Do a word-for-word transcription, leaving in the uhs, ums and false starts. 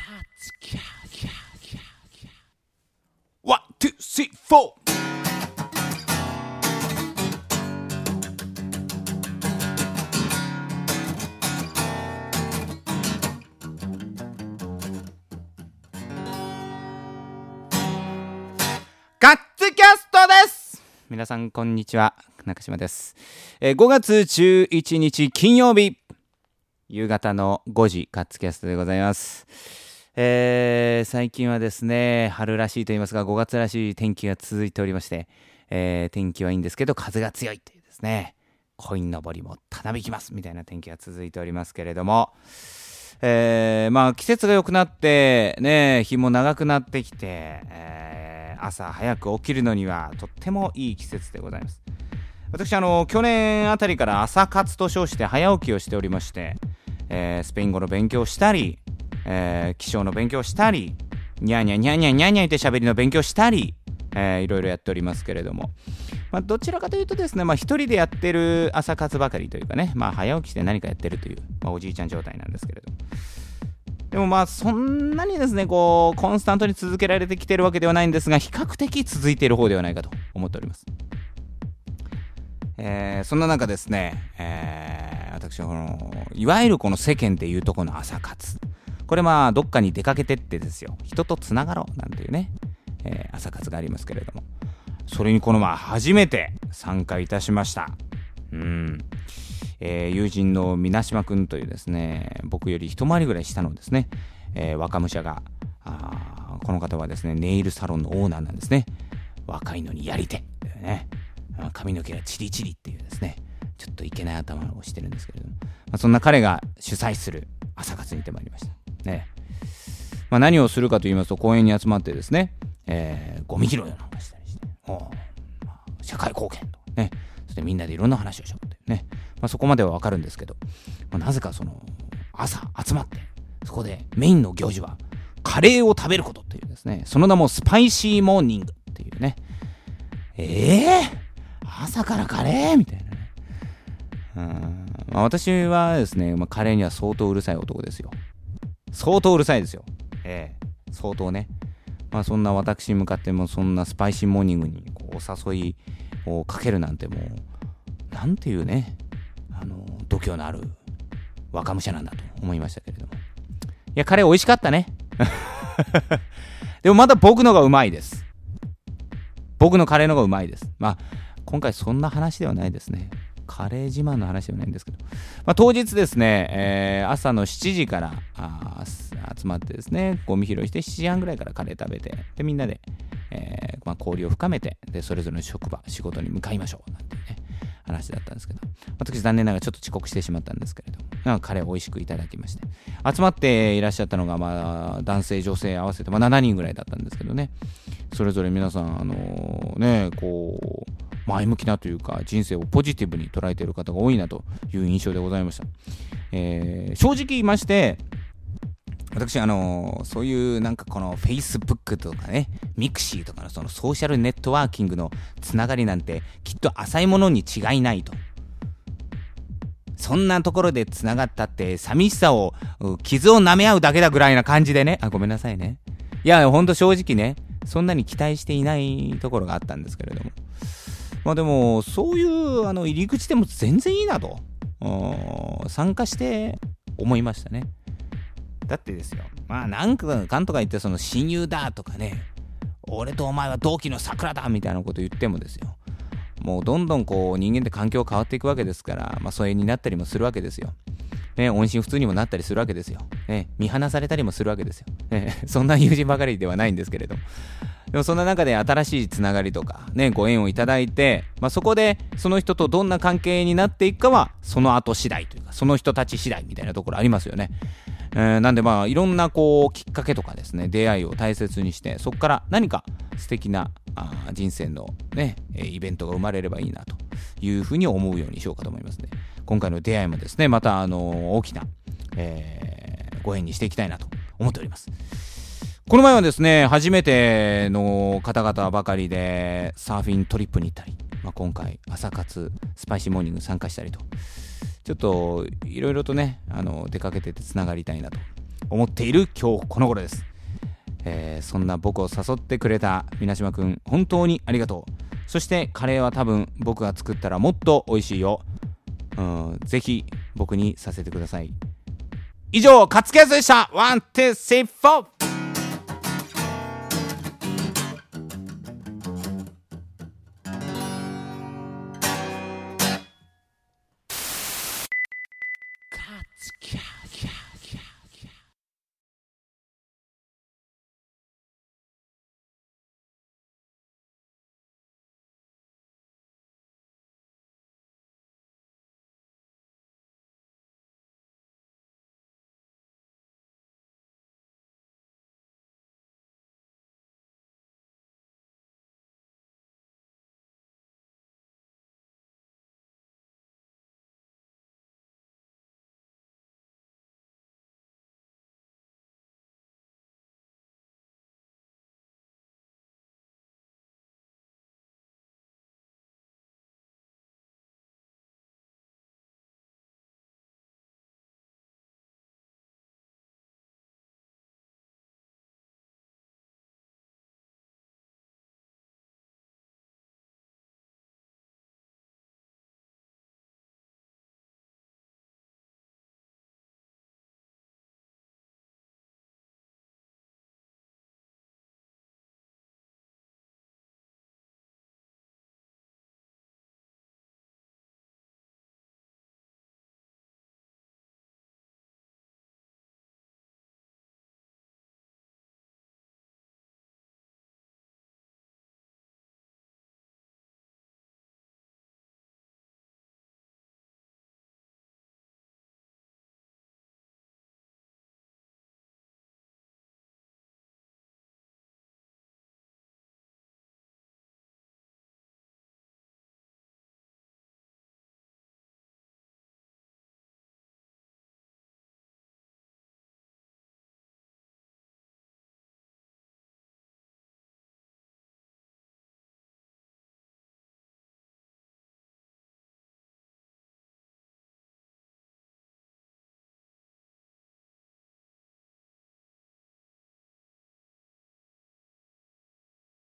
ワン、ツー、スリー、フォー。ガッツキャストです。皆さんこんにちは、中島です。えー、ごがつじゅういちにち金曜日夕方のごじガッツキャストでございます。えー、最近はですね、春らしいと言いますかごがつらしい天気が続いておりまして、えー、天気はいいんですけど風が強いというですね、鯉のぼりもたなびきますみたいな天気が続いておりますけれども、えー、まあ季節が良くなってね、日も長くなってきて、えー、朝早く起きるのにはとってもいい季節でございます。私あの去年あたりから朝活と称して早起きをしておりまして、えー、スペイン語の勉強をしたり、えー、気象の勉強をしたり、ニャーニャーニャーニャーニャーニャーって喋りの勉強をしたり、えー、いろいろやっておりますけれども、まあ、どちらかというとですね、まあ一人でやってる朝活ばかりというかね、まあ早起きして何かやってるという、まあ、おじいちゃん状態なんですけれども、でもまあそんなにですねこうコンスタントに続けられてきてるわけではないんですが、比較的続いている方ではないかと思っております。えー、そんな中ですね、えー、私はこのいわゆるこの世間でいうとこの朝活、これまあどっかに出かけてってですよ、人とつながろうなんていうね、えー、朝活がありますけれども、それにこのまあ初めて参加いたしました。うん、えー、友人の皆島くんというですね、僕より一回りぐらい下のですね、えー、若武者が、あこの方はですねネイルサロンのオーナーなんですね。若いのにやり手というね、髪の毛がチリチリっていうですね、ちょっといけない頭をしてるんですけれども、まあ、そんな彼が主催する朝活に行ってまいりましたね。まあ、何をするかと言いますと、公園に集まってですね、えー、ゴミ拾いをなんかしたりして、お、まあ、社会貢献とね、そしてみんなでいろんな話をしようというね、まあ、そこまではわかるんですけど、まあ、なぜかその朝集まってそこでメインの行事はカレーを食べることというですね、その名もスパイシーモーニングっていうね、えー朝からカレーみたいなね。うん、まあ、私はですね、まあ、カレーには相当うるさい男ですよ。相当うるさいですよ。ええー、相当ね。まあそんな私に向かってもそんなスパイシーモーニングにこうお誘いをかけるなんて、もうなんていうね、あの度胸のある若武者なんだと思いましたけれども、いやカレー美味しかったね。でもまだ僕のがうまいです。僕のカレーのがうまいです。まあ今回そんな話ではないですね。カレー自慢の話ではないんですけど、まあ、当日ですね、えー、朝のしちじからあ集まってですね、ゴミ拾いしてしちじはんぐらいからカレー食べて、でみんなで、えーまあ、交流を深めて、でそれぞれの職場仕事に向かいましょうなんていうね話だったんですけど、私残念ながらちょっと遅刻してしまったんですけれども、なんかカレーを美味しくいただきまして、集まっていらっしゃったのが、まあ、男性女性合わせて、まあ、しちにんぐらいだったんですけどね、それぞれ皆さんあのー、ねこう前向きなというか、人生をポジティブに捉えている方が多いなという印象でございました。えー、正直言いまして、私あのー、そういうなんかこの Facebook とかね、ミクシーとかのそのソーシャルネットワーキングのつながりなんてきっと浅いものに違いないと。そんなところでつながったって寂しさを、傷を舐め合うだけだぐらいな感じでね、あ、ごめんなさいね。いやほんと正直ね、そんなに期待していないところがあったんですけれども、まあでもそういうあの入り口でも全然いいなと参加して思いましたね。だってですよ、まあなんかかんとか言ってその親友だとかね、俺とお前は同期の桜だみたいなこと言ってもですよ、もうどんどんこう人間って環境変わっていくわけですから、まあ疎遠になったりもするわけですよ。ね、音信不通にもなったりするわけですよ。ね、見放されたりもするわけですよ。ね、そんな友人ばかりではないんですけれども。でもそんな中で新しいつながりとか、ね、ご縁をいただいて、まあ、そこでその人とどんな関係になっていくかはその後次第というか、その人たち次第みたいなところありますよね。えー、なんでまあいろんなこうきっかけとかですね、出会いを大切にして、そこから何か素敵なあ人生のねイベントが生まれればいいなというふうに思うようにしようかと思いますね。今回の出会いもですね、またあの大きな、えー、ご縁にしていきたいなと思っております。この前はですね、初めての方々ばかりでサーフィントリップに行ったり、まあ、今回朝活スパイシーモーニング参加したりと、ちょっといろいろとね、あの出かけててつながりたいなと思っている今日この頃です。えー、そんな僕を誘ってくれた皆島くん、本当にありがとう。そしてカレーは多分僕が作ったらもっと美味しいよ。うん、ぜひ僕にさせてください。以上、カツケヤスでした。ワン、ツー、スリー、フォー。